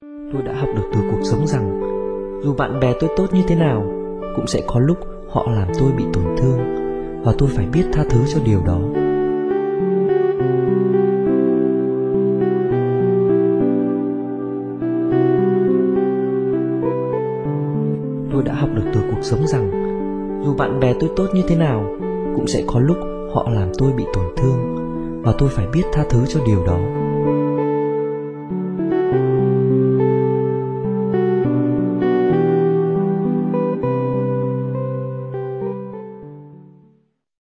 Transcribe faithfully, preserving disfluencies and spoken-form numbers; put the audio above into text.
Tôi đã học được từ cuộc sống rằng dù bạn bè tôi tốt như thế nào, cũng sẽ có lúc họ làm tôi bị tổn thương, và tôi phải biết tha thứ cho điều đó. Tôi đã học được từ cuộc sống rằng dù bạn bè tôi tốt như thế nào, cũng sẽ có lúc họ làm tôi bị tổn thương, và tôi phải biết tha thứ cho điều đó.